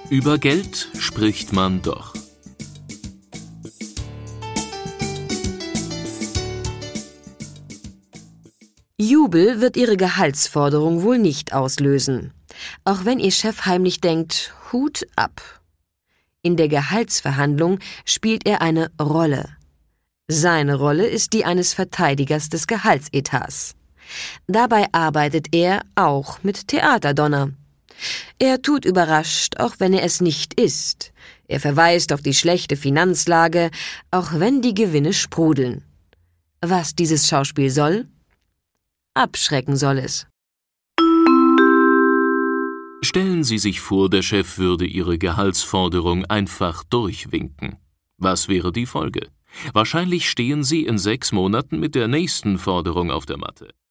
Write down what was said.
Über Geld spricht man doch. Jubel wird ihre Gehaltsforderung wohl nicht auslösen. Auch wenn ihr Chef heimlich denkt, Hut ab. In der Gehaltsverhandlung spielt er eine Rolle. Seine Rolle ist die eines Verteidigers des Gehaltsetats. Dabei arbeitet er auch mit Theaterdonner. Er tut überrascht, auch wenn er es nicht ist. Er verweist auf die schlechte Finanzlage, auch wenn die Gewinne sprudeln. Was dieses Schauspiel soll? Abschrecken soll es. Stellen Sie sich vor, der Chef würde Ihre Gehaltsforderung einfach durchwinken. Was wäre die Folge? Wahrscheinlich stehen Sie in 6 Monaten mit der nächsten Forderung auf der Matte.